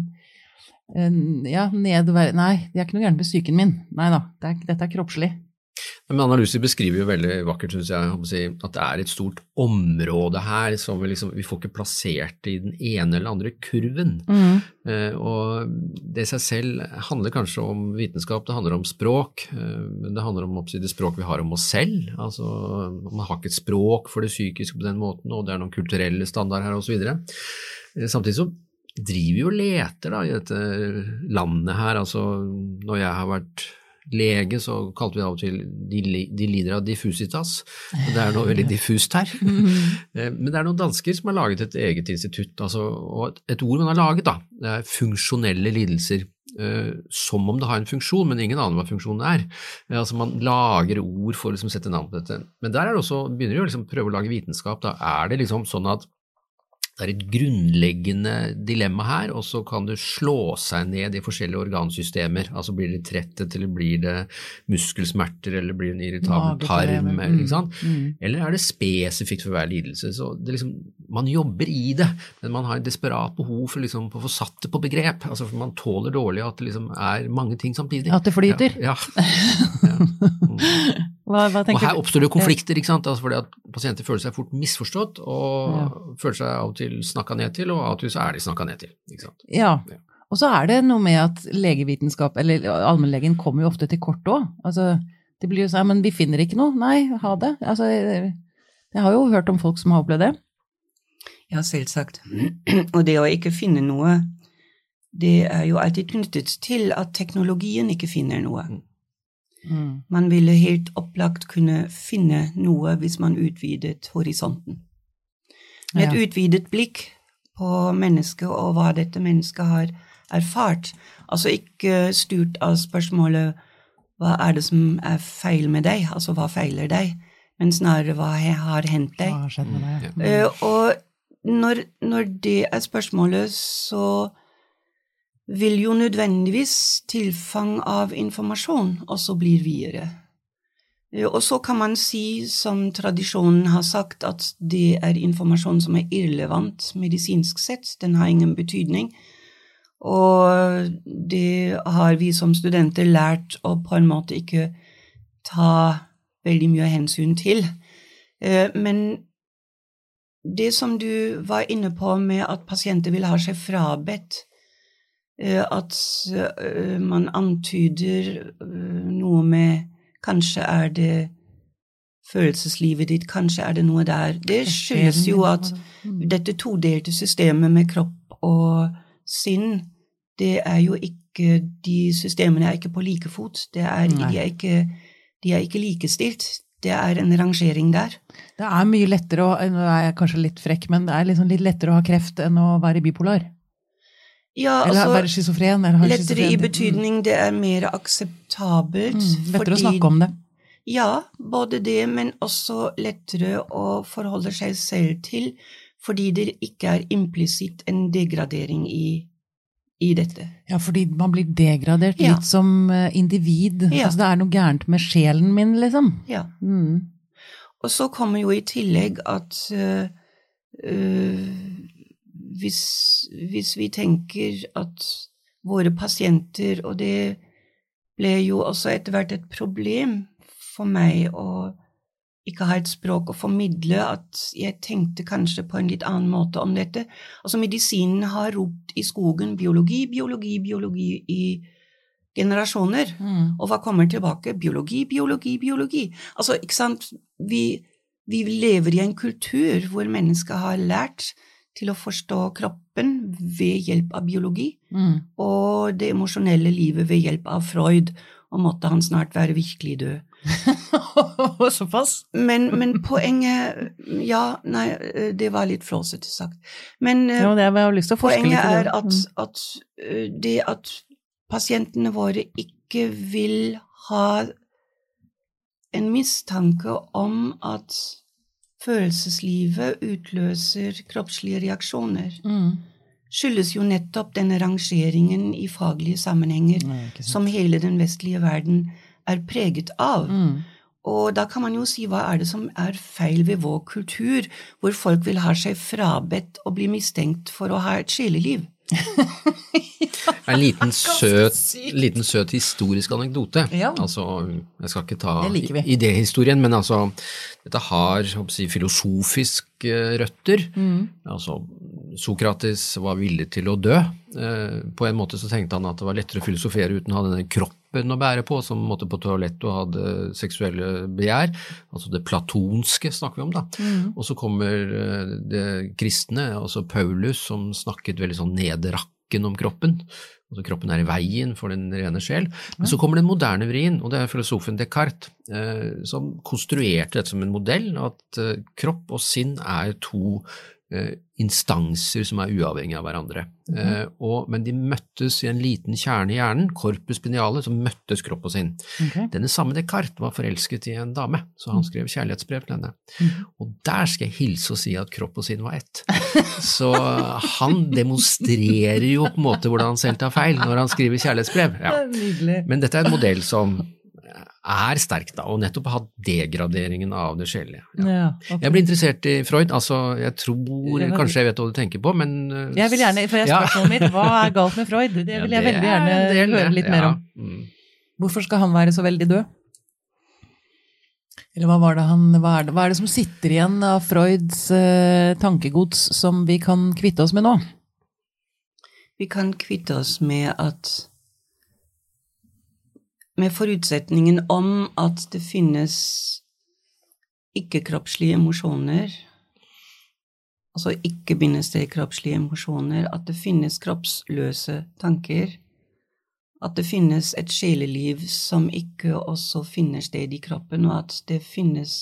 ja, nedvær, nei, det er ikke noe gærent med psyken min. Nei da, det er, dette er kroppslig. Men Anna-Lucy beskriver jo veldig vakkert, synes jeg, at det er et stort område her, som vi, liksom, vi får ikke plassert i den ene eller andre kurven. Mm. Eh, og det i seg selv handler kanskje om vitenskap, det handler om språk, eh, men det handler om det språk vi har om oss selv. Altså, man har ikke et språk for det psykiske på den måten, og det er noen kulturelle standarder her og så videre. Eh, samtidig så driver vi og leter da, i dette landet her, altså når jeg har vært lege, så kalte vi av og til de, de lider av diffusitas. Det er noe veldig diffust her. Men det er noen dansker som har laget et eget institutt, altså, og et ord man har laget da, det er funksjonelle lidelser, eh, som om det har en funksjon, men ingen aner hva funksjonen er. Eh, altså man lager ord for å liksom, sette navn på dette. Men der er det også, begynner de å liksom, prøve å lage vitenskap, da er det liksom sånn at det er et grunnleggende dilemma her, og så kan du slå seg ned i forskjellige organsystemer, altså blir det tretthet, eller blir det muskelsmerter, eller blir det en irritabel tarm, mm, eller, ikke sant? Mm. Eller er det spesifikt for hver lidelse, så det liksom, man jobber i det, men man har et desperat behov for liksom, å få satt det på begrep, altså for man tåler dårlig at det liksom er mange ting samtidig. At det flyter. Ja, ja. ja. Mm. Hva, hva og her oppstår det konflikter, ikke sant? Altså fordi at pasienter føler seg fort misforstått, og ja. føler seg av og til snakket ned til, og av og til så er de snakket ned til, ikke sant? Ja, ja. Og så er det noe med at legevitenskap, eller allmennlegen kommer jo ofte til kort også. Altså, det blir jo sånn, men vi finner ikke noe. Nei, ha det. Altså, jeg har jo hørt om folk som har opplevd det. Ja, selvsagt. Og det å ikke finne noe, det er jo alltid knyttet til at teknologien ikke finner noe. Mm. Man ville helt opplagt kunne finne noe hvis man utvidet horisonten. Med et ja. utvidet blikk på mennesket og hva dette mennesket har erfart. Altså ikke styrt av spørsmålet hva er det som er feil med deg, altså hva feiler deg, men snarere hva har hendt deg. Hva har skjedd med deg? Mm. Uh, og når, når det er spørsmålet, så vil jo nødvendigvis tilfang av informasjon også blir videre. Og så kan man si, som tradisjonen har sagt, at det er informasjon som er irrelevant medisinsk sett, den har ingen betydning, og det har vi som studenter lært å på en måte ikke ta veldig mye hensyn til. Men det som du var inne på med at pasienter vil ha seg frabedt, at man antyder noe med kanskje er det følelseslivet ditt, kanskje er det noe der. Det skyldes jo at dette todelte systemet med kropp og sinn, det er jo ikke, de systemene er ikke på like fot, det er, de, er ikke, de er ikke likestilt. Det er en rangering der. Det er mye lettere, å, nå er jeg kanskje litt frekk, men det er liksom litt lettere å ha kreft enn å være bipolar. Ja, eller altså, være schizofren. Eller ha lettere schizofren. I betydning, det er mer akseptabelt. Mm, lettere fordi, å snakke om det. Ja, både det, men også lettere å forholde seg selv til, fordi det ikke er implisitt en degradering i, i dette. Ja, fordi man blir degradert ja. Litt som individ. Ja. Altså, det er noe gærent med sjelen min, liksom. Ja. Mm. Og så kommer jo i tillegg at uh, uh, Hvis, hvis vi tenker at våre pasienter, og det ble jo også etter hvert et problem for meg å ikke ha et språk å formidle, at jeg tenkte kanskje på en litt annen måte om dette. Altså medisinen har ropt i skogen biologi, biologi, biologi i generasjoner, mm. og hva kommer tilbake? Biologi, biologi, biologi. Altså, ikke sant, vi, vi lever i en kultur hvor mennesker har lært til å forstå kroppen ved hjelp av biologi, mm. og det emosjonelle livet ved hjelp av Freud, og måtte han snart være virkelig død. Såpass? Men, men poenget, ja, nei, det var litt flåsete sagt. Men ja, det har jeg lyst til å forske poenget litt er at, at det at pasientene våre ikke vil ha en mistanke om at følelseslivet utløser kroppslige reaksjoner. Mm. skyldes jo nettopp denne rangeringen i faglige sammenhenger Nei, som hele den vestlige verden er preget av. Mm. Og da kan man jo si, hva er det som er feil ved vår kultur, hvor folk vil ha seg frabedt og bli mistenkt for å ha et sjeleliv? En liten søt, liten søt historisk anekdote. Ja. Altså, jeg skal ikke ta Det idéhistorien, men altså, dette har jeg håper å si, filosofiske røtter. Mm. Altså, Sokrates var villig til å dø. På en måte så tenkte han at det var lettere å filosofere uten å ha denne kroppen å bære på, som måtte på toalett og hadde seksuelle begjær. Altså det platonske snakker vi om da. Mm. Og så kommer det kristne, altså Paulus, som snakket veldig sånn nedrakken om kroppen. Altså kroppen er i veien for den rene sjel. Men så kommer den moderne vrien, og det er filosofen Descartes, eh, som konstruerte dette som en modell, at eh, kropp og sinn er to eh, instanser som er uavhengige av hverandre. Mm. Eh, og, men de møttes i en liten kjerne i hjernen, corpus pineale, som møttes kropp og sinn. Okay. Denne samme Descartes var forelsket i en dame, så han skrev kjærlighetsbrev til henne. Mm. Og der skal jeg hilse og si at kropp og sinn var ett. Så han demonstrerer jo på en måte hvordan han selv tar feil når han skriver kjærlighetsbrev. Ja. Men dette er en modell som er sterk da, og nettopp har hatt degraderingen av det sjelelige. Ja. Ja, okay. Jeg blir interessert i Freud, altså jeg tror, kanskje jeg vet hva du tenker på, men... Jeg vil gjerne, for jeg spørsmålet mitt, hva er galt med Freud? Det vil jeg ja, det veldig gjerne del, høre litt ja. mer om. Mm. Hvorfor skal han være så veldig død? Eller hva, var det han, hva, er det, hva er det som sitter igjen av Freuds eh, tankegods som vi kan kvitte oss med nå? Vi kan kvitte oss med at med forutsetningen om at det finnes ikke-kroppslige emosjoner, altså ikke bindestrek kroppslige emosjoner, at det finnes kroppsløse tanker, at det finnes et sjeleliv som ikke også finner sted i kroppen, og at det finnes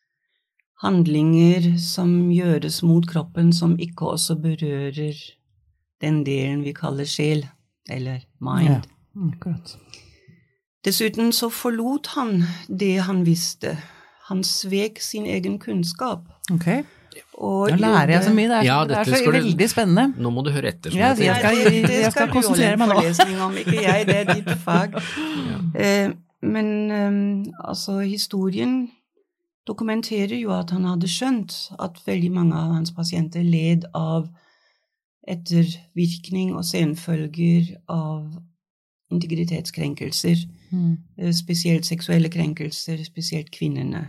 handlinger som gjøres mot kroppen som ikke også berører den delen vi kaller sjel, eller mind. Ja, akkurat. Dessuten så forlot han det han visste. Han svek sin egen kunnskap. Ok. Og nå lærer jeg så mye. Det er, ja, det er så veldig du, spennende. Nå må du høre etter. Ja, jeg skal, jeg, jeg, jeg skal konsentrere meg nå. Om, ikke jeg, det er ditt fag. Ja. Eh, men um, altså, historien dokumenterer jo at han hadde skjønt at veldig mange av hans pasienter led av ettervirkning og senfølger av integritetskrenkelser. Mm. Spesielt seksuelle krenkelser, spesielt kvinnene.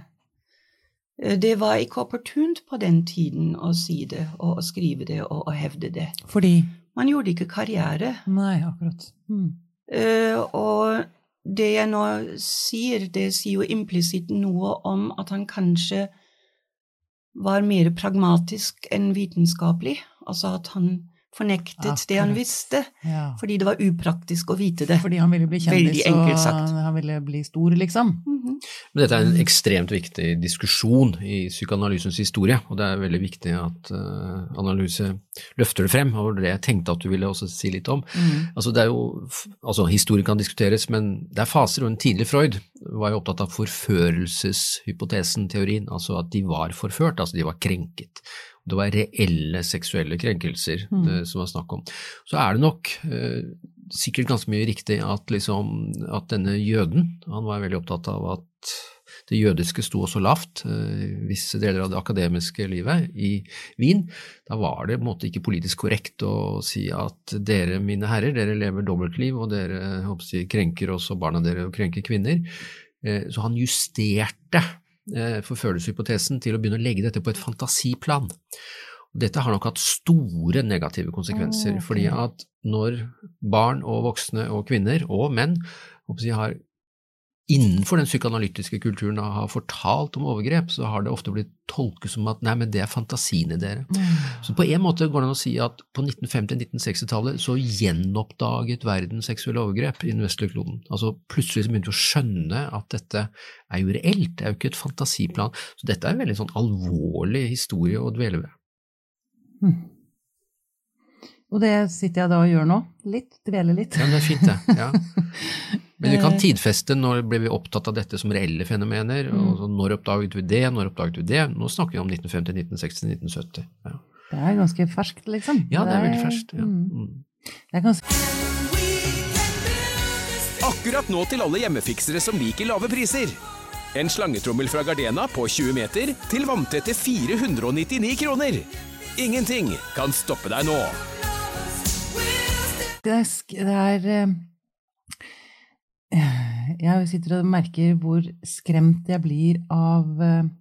Det var ikke opportunt på den tiden å si det, og å skrive det, og å hevde det. Fordi? Man gjorde ikke karriere. Nei, akkurat. Mm. Uh, og det jeg nå sier, det sier jo implisitt noe om at han kanskje var mer pragmatisk enn vitenskapelig. Altså at han fornektet akkurat. Det han visste, ja. Fordi det var upraktisk å vite det. Fordi han ville bli kjendis, og han ville bli stor, liksom. Mm-hmm. Men dette er en ekstremt viktig diskusjon i psykoanalysens historie, og det er veldig viktig at uh, analyse løfter det frem, og det jeg tenkte at du ville også si litt om. Mm. Altså, det er jo, altså, historie kan diskuteres, men det er faser, og en tidlig Freud var jo opptatt av forførelseshypotesen, teorien, altså at de var forført, altså de var krenket. Det var reelle seksuelle krenkelser mm. det, som var snakk om. Så er det nok eh, sikkert ganske mye riktig at, liksom, at denne jøden, han var veldig opptatt av at det jødiske sto så lavt, eh, visse deler av det akademiske livet i Wien. Da var det på en måte ikke politisk korrekt å si at dere, mine herrer, dere lever dobbeltliv, og dere håper jeg, krenker også barna dere og krenker kvinner. Eh, så han justerte forfølelseshypotesen til å begynne å legge dette på et fantasiplan. Dette har nok hatt store negative konsekvenser, oh, okay. fordi at når barn og voksne og kvinner og menn har innenfor den psykoanalytiske kulturen har fortalt om overgrep, så har det ofte blitt tolket som at nei, men det er fantasiene dere. Mm. Så på en måte går det an å si at på nitten femti til nitten seksti-tallet så gjenoppdaget verden seksuelle overgrep i den vestlige kloden. Altså plutselig så begynte vi å skjønne at dette er jo reelt, det er jo ikke et fantasiplan. Så dette er en veldig sånn alvorlig historie å dvele ved. Mm. Og det sitter jeg da og gjør nå, litt, dvele litt. Ja, det er fint det, ja. Men vi kan tidfeste når ble vi opptatt av dette som reelle fenomener, mm. og så når oppdaget vi det, når oppdaget vi det. Nå snakker vi om nitten femti, nitten seksti, nitten sytti. Ja. Det er ganske ferskt, liksom. Ja, det er veldig ferskt, ja. Mm. Det er ganske... Akkurat nå til alle hjemmefiksere som liker lave priser. En slangetrommel fra Gardena på tjue meter til vanntette fire hundre nittini kroner. Ingenting kan stoppe deg nå. Det er, det er jeg sitter og merker hvor skremt jeg blir av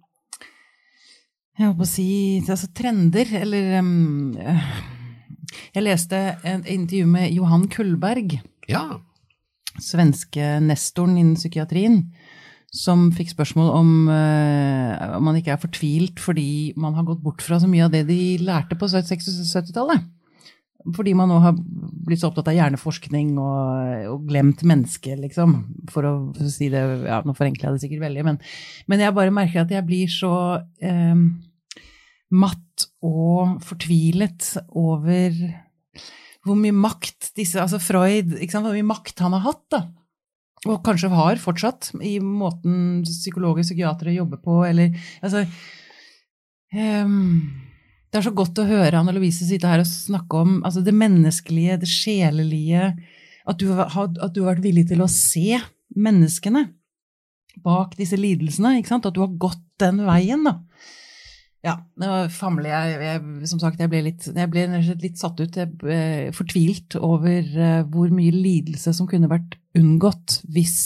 jeg håper å si altså trender, eller um, jeg leste en intervju med Johan Kullberg, ja. Svenske nestoren innen psykiatrien, som fikk spørsmål om, uh, om man ikke er fortvilt fordi man har gått bort fra så mye av det de lærte på seksti- og syttitallet. Fordi man nå har blitt så opptatt av hjerneforskning og, og glemt menneske, liksom, for å, for å si det, ja, nå forenkler jeg det sikkert veldig, men, men jeg bare merker at jeg blir så eh, matt og fortvilet over hvor mye makt disse, altså Freud, ikke sant, hvor mye makt han har hatt da, og kanskje har fortsatt i måten psykologer, psykiatere jobber på, eller, altså, eh, det er så godt å høre Anne Louise sitte her og snakke om altså det menneskelige, det sjelelige, at du, har, at du har vært villig til å se menneskene bak disse lidelsene, ikke sant? At du har gått den veien da. Ja, det var famlig, jeg, jeg, som sagt, jeg ble litt, jeg ble litt satt ut, jeg ble fortvilt over uh, hvor mye lidelse som kunne vært unngått hvis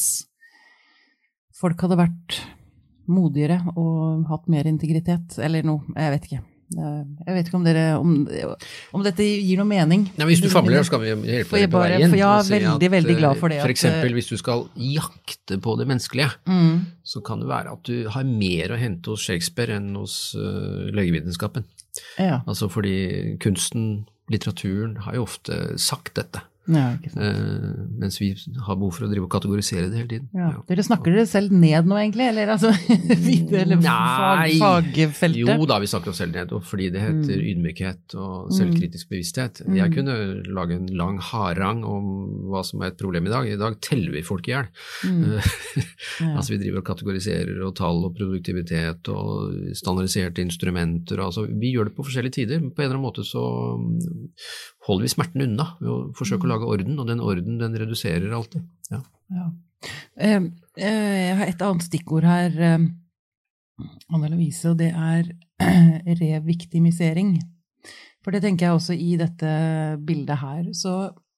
folk hadde vært modigere og hatt mer integritet, eller noe, jeg vet ikke. Jeg vet ikke om, dere, om, om dette gir noe mening. Nei, hvis du famler, så skal vi hjelpe deg på bare, veien. For jeg er veldig, at, veldig glad for det. For eksempel, hvis du skal jakte på det menneskelige, mm. så kan det være at du har mer å hente hos Shakespeare enn hos uh, legevitenskapen. Ja. Altså fordi kunsten, litteraturen har jo ofte sagt dette. Ja, ikke sant. Uh, mens vi har behov for å drive og kategorisere det hele tiden. Ja. Ja. Dere snakker dere selv ned nå egentlig, eller altså eller fag, fagfeltet? Jo da, vi snakker oss selv ned, fordi det heter mm. ydmykhet og selvkritisk bevissthet. Mm. Jeg kunne lage en lang harang om hva som er et problem i dag. I dag teller vi folk i hjel. Mm. Ja. Altså vi driver og kategoriserer og tall og produktivitet og standardiserte instrumenter. Altså, vi gjør det på forskjellige tider, men på en eller annen måte så holder vi smerten unna ved å forsøke å lage orden, og den orden, den reduserer alltid. Ja. Ja. Eh, eh, jeg har et annet stikkord her, eh, Anne Louise, og det er reviktimisering. For det tenker jeg også i dette bildet her, så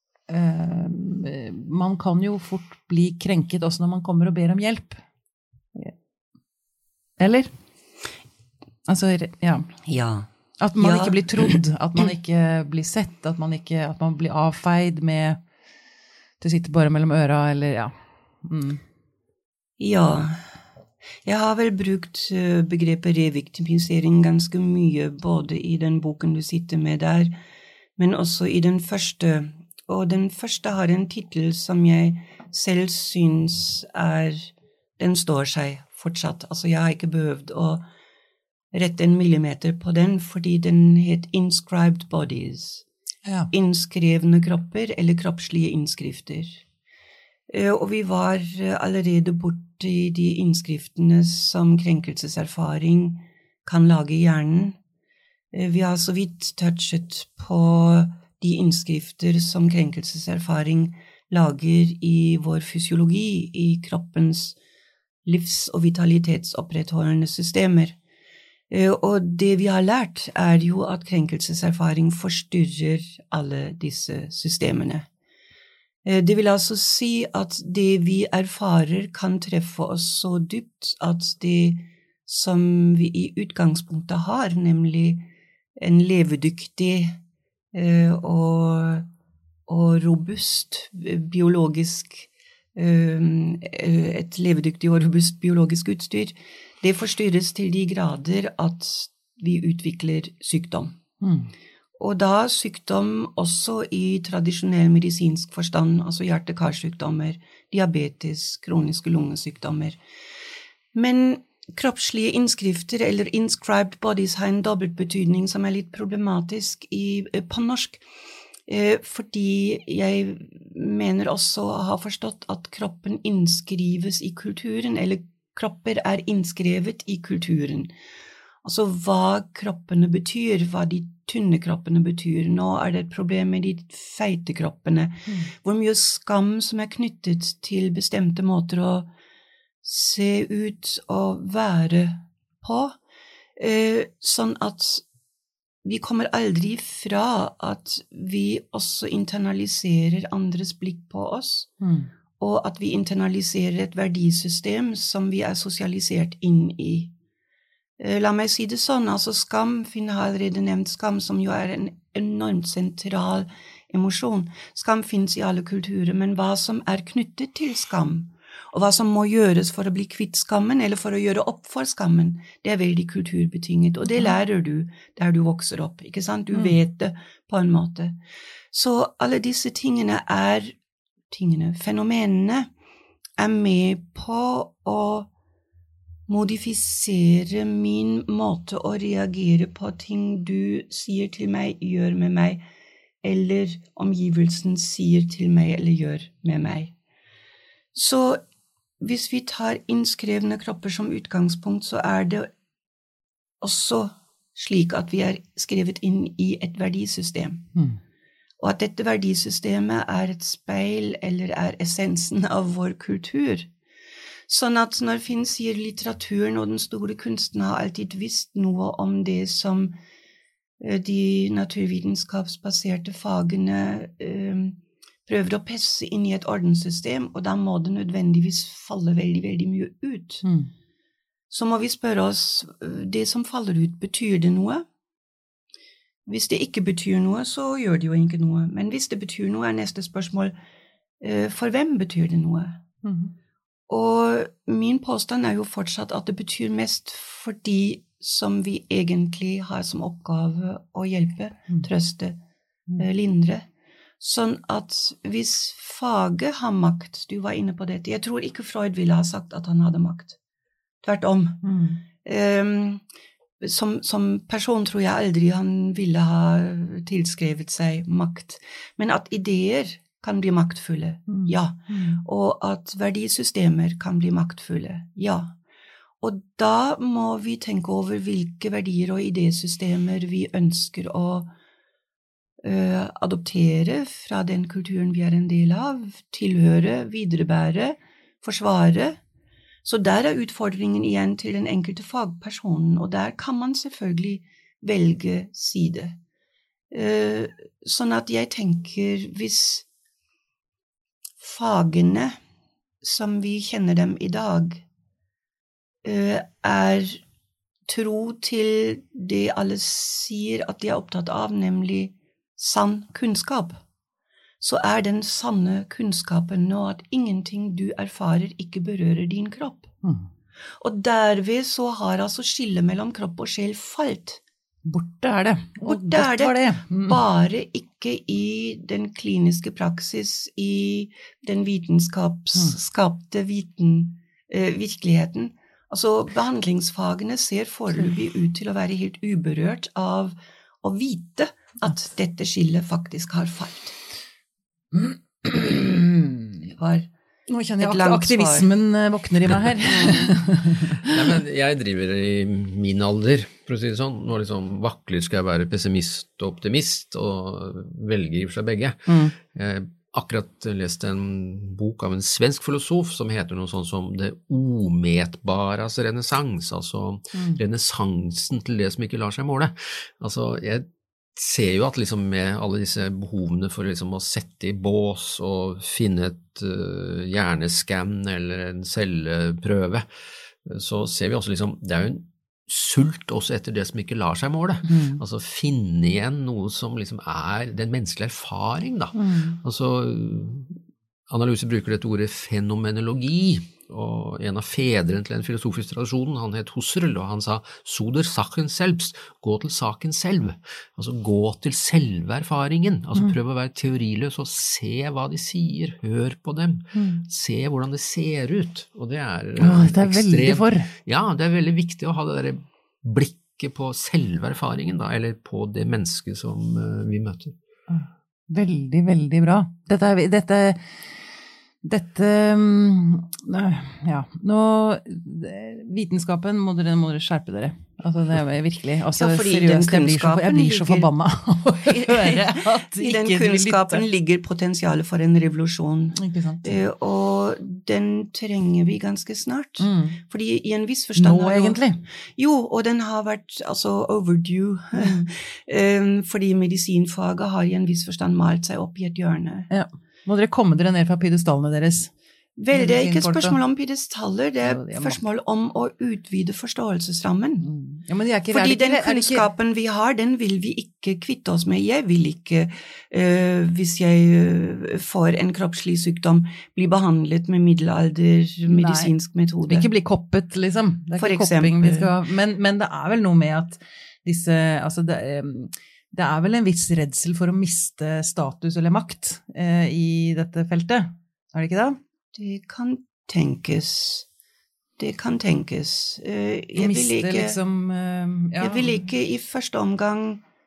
eh, man kan jo fort bli krenket også når man kommer og ber om hjelp. Eller? Altså, ja. Ja. At man ja. ikke blir trodd, at man ikke blir sett, at man, ikke, at man blir avfeid med det sitter bare mellom øra, eller ja. Mm. Ja, jeg har vel brukt begrepet reviktimisering ganske mye, både i den boken du sitter med der, men også i den første. Og den første har en titel som jeg selv synes er, den står seg fortsatt. Altså jeg har ikke behøvd å rette en millimeter på den, fordi den het Inscribed Bodies. Ja. Innskrevne kropper, eller kroppslige innskrifter. Og vi var allerede borte i de innskriftene som krenkelseserfaring kan lage i hjernen. Vi har så vidt touchet på de innskrifter som krenkelseserfaring lager i vår fysiologi, i kroppens livs- og vitalitetsopprettholdende systemer. Og det vi har lært er jo at krenkelseserfaring forstyrrer alle disse systemene. Det vil altså si at det vi erfarer kan treffe oss så dypt at det som vi i utgangspunktet har, nemlig en levedyktig og, og robust biologisk, et levedyktig og robust biologisk utstyr, det forstyrres til de grader at vi utvikler sykdom. Mm. Og da sykdom også i tradisjonell medisinsk forstand, altså hjerte-karsykdommer, diabetes, kroniske lungesykdommer. Men kroppslige innskrifter eller inscribed bodies har en dobbelt betydning som er litt problematisk i, på norsk, eh, fordi jeg mener også å ha forstått at kroppen innskrives i kulturen, eller kropper er innskrevet i kulturen. Altså hva kroppene betyr, hva de tynne kroppene betyr, nå er det et problem med de feite kroppene, mm. hvor mye skam som er knyttet til bestemte måter å se ut og være på, eh, sånn at vi kommer aldri fra at vi også internaliserer andres blikk på oss, mm. og at vi internaliserer et verdisystem som vi er sosialisert inn i. La meg si det sånn, altså skam, Finn har allerede nevnt skam, som jo er en enormt sentral emosjon. Skam finnes i alle kulturer, men hva som er knyttet til skam, og hva som må gjøres for å bli kvitt skammen, eller for å gjøre opp for skammen, det er veldig kulturbetinget, og det lærer du der du vokser opp, ikke sant? Du mm. vet det på en måte. Så alle disse tingene er, tingene, fenomenene, er med på å modifisere min måte å reagere på ting du sier til meg, gjør med meg, eller omgivelsen sier til meg eller gjør med meg. Så hvis vi tar innskrevne kropper som utgangspunkt, så er det også slik at vi er skrevet inn i et verdisystem. Mm. Og at dette verdisystemet er et speil eller er essensen av vår kultur. Sånn at når Finn sier litteraturen og den store kunsten har alltid visst noe om det som de naturvitenskapsbaserte fagene eh, prøver å pesse inn i et ordenssystem, og da må det nødvendigvis falle veldig, veldig mye ut. Mm. Så må vi spørre oss, det som faller ut, betyr det noe? Hvis det ikke betyr noe, så gjør det jo ikke noe. Men hvis det betyr noe, er neste spørsmål, eh, for hvem betyr det noe? Mm. Og min påstand er jo fortsatt at det betyr mest for de som vi egentlig har som oppgave å hjelpe, mm. trøste, mm. lindre. Sånn at hvis faget har makt, du var inne på dette, jeg tror ikke Freud ville ha sagt at han hadde makt. Tvert om. Mm. Um, som, som person tror jeg aldri han ville ha tilskrevet seg makt. Men at ideer kan bli maktfulle, mm. ja. Mm. Og at verdisystemer kan bli maktfulle, ja. Og da må vi tenke over hvilke verdier og idésystemer vi ønsker å uh, adoptere fra den kulturen vi er en del av, tilhøre, viderebære, forsvare. Så der er utfordringen igjen til den enkelte fagpersonen, og der kan man selvfølgelig velge side. Uh, sånn at jeg tenker, hvis fagene som vi kjenner dem i dag, er tro til det alle sier at de er opptatt av, nemlig sann kunnskap, så er den sanne kunnskapen nå at ingenting du erfarer ikke berører din kropp. Mm. Og derved så har altså skillet mellom kropp og sjel falt. Borte er det. Og Borte er det. det. Mm. Bare ikke i den kliniske praksis, i den vitenskapsskapte viten, eh, virkeligheten. Altså, behandlingsfagene ser foreløpig ut til å være helt uberørt av å vite at dette skillet faktisk har falt. Det var Nå kjenner jeg at aktivismen våkner i meg her. Nei, men jeg driver i min alder, for å si det sånn. Nå liksom vakler skal jeg være pessimist og optimist, og velger i for seg begge. Mm. Jeg akkurat leste en bok av en svensk filosof som heter noe sånn som det ometbaras renessans, altså mm. renessansen til det som ikke lar seg måle. Altså, jeg ser jo at liksom med alle disse behovene for liksom å sette i bås og finne et uh, hjerneskann eller en celleprøve, så ser vi også liksom, det er jo en sult også etter det som ikke lar seg måle. Mm. Altså finne igjen noe som liksom er den menneskelige erfaring da. Mm. Altså, Anna-Luise bruker dette ordet fenomenologi, og en av fedrene til den filosofiske tradisjonen, han het Husserl, og han sa «Soder saken selbst», gå til saken selv, altså gå til selve erfaringen, altså mm. prøv å være teoriløs og se hva de sier, hør på dem, mm. se hvordan det ser ut, og det er, Åh, det er ekstremt, veldig for. Ja, det er veldig viktig å ha det der blikket på selve erfaringen da, eller på det mennesket som uh, vi møter. Veldig, veldig bra. Dette er, dette Dette, ja, nå, vitenskapen må dere, må dere skjerpe dere. Altså, det er virkelig, altså, ja, seriøst, jeg blir så, jeg blir så forbanna å høre at I den kunnskapen ligger potensialet for en revolusjon. Ikke sant? Og den trenger vi ganske snart. Mm. Fordi i en viss forstand... Nå, egentlig? Jo, og den har vært altså, overdue. Mm. Fordi medisinfaget har i en viss forstand malt seg opp i et hjørne. Ja. Må dere komme dere ned fra pidestallene deres? Vel, det er ikke et spørsmål om pidestaller, det er et spørsmål om å utvide forståelsesrammen. Mm. Ja, men de er ikke, Fordi er det ikke, den kunnskapen ikke... vi har, den vil vi ikke kvitte oss med. Jeg vil ikke, uh, hvis jeg får en kroppslig sykdom, bli behandlet med middelalder medisinsk metode. Det vil ikke bli koppet, liksom. Det er For ikke eksempel. Kopping vi skal... Men, men det er vel noe med at disse... Altså det, um... Det er vel en viss redsel for å miste status eller makt eh, i dette feltet, er det ikke det? Det kan tenkes. Det kan tenkes. Uh, jeg, vil ikke, liksom, uh, ja. jeg vil ikke i første omgang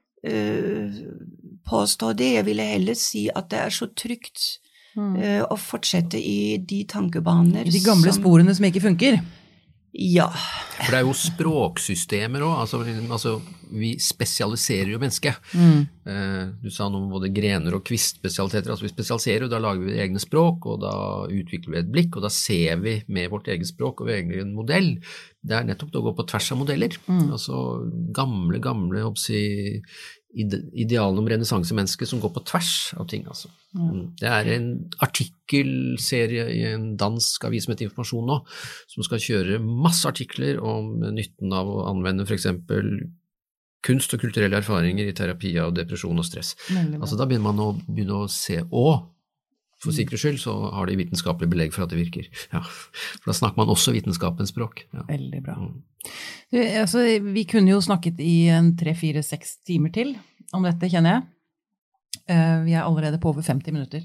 uh, påstå det. Jeg ville heller si at det er så trygt mm. uh, å fortsette i de tankebaner. I de gamle som, sporene som ikke funker? Ja. For det er jo språksystemer også, altså, altså vi spesialiserer jo mennesket. Mm. Eh, du sa noe om både grener og kvistspesialiteter, altså vi spesialiserer jo, da lager vi egne språk, og da utvikler vi et blikk, og da ser vi med vårt eget språk og vår egen modell. Det er nettopp å gå på tvers av modeller. Mm. Altså gamle, gamle, hoppsi, idealene om renessansemennesker som går på tvers av ting, altså. Mm. Det er en artikkelserie i en dansk avis som heter Informasjon nå, som skal kjøre masse artikler om nytten av å anvende for eksempel kunst og kulturelle erfaringer i terapi av depresjon og stress. Altså da begynner man å, begynne å se, og for sikkerhets skyld så har de vitenskapelig belegg for at det virker. Ja, for da snakker man også vitenskapens språk. Ja. Veldig bra. Mm. Du, altså, vi kunne jo snakket i en tre, fire, seks timer til om dette, kjenner jeg. Uh, vi er allerede på over femti minutter.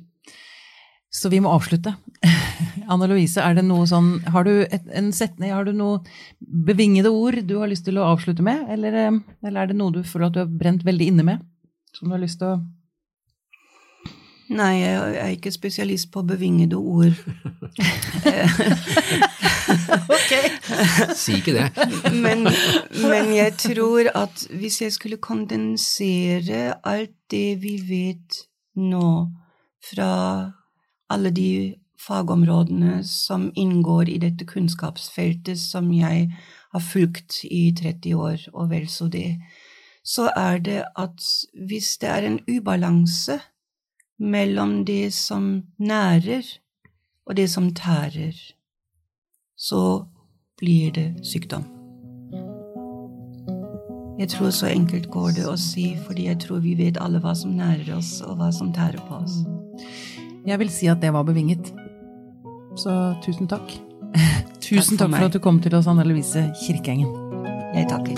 Så vi må avslutte. Anna Louise, er det noe sånn, har du et, en setning, har du noe bevingede ord du har lyst til å avslutte med, eller, eller er det noe du føler at du har brent veldig inne med, som du har lyst til å... Nei, jeg er ikke spesialist på bevingede ord. Ok. Si ikke det. men, men jeg tror at hvis jeg skulle kondensere alt det vi vet nå fra alle de fagområdene som inngår i dette kunnskapsfeltet som jeg har fulgt i tretti år, og vel så det, så er det at hvis det er en ubalanse mellom det som nærer og det som tærer, så blir det sykdom. Jeg tror så enkelt går det å si, fordi jeg tror vi vet alle hva som nærer oss og hva som tærer på oss. Jeg vil si at det var bevinget. Så tusen takk. Tusen takk for, takk for at du kom til oss, Anna Louise Kirkeengen. Jeg takker.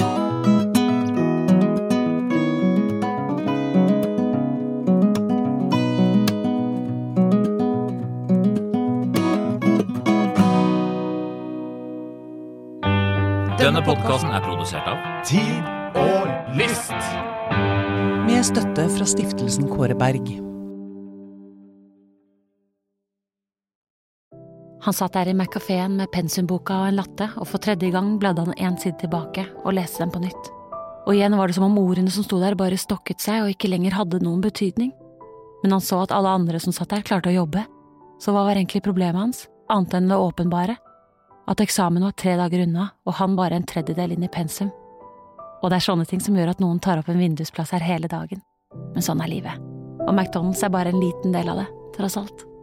Denne podcasten er produsert av Tid og List. Med støtte fra stiftelsen Kåre Berg. Han satt der i Mac-caféen med pensumboka og en latte, og for tredje gang bladde han en side tilbake og leste den på nytt. Og igjen var det som om ordene som sto der bare stokket seg og ikke lenger hadde noen betydning. Men han så at alle andre som satt der klarte å jobbe. Så hva var egentlig problemet hans, annet enn det åpenbare? At eksamen var tre dager unna, og han bare en tredjedel inn i pensum. Og det er sånne ting som gjør at noen tar opp en vindusplass her hele dagen. Men sånn er livet. Og McDonald's er bare en liten del av det, tross alt.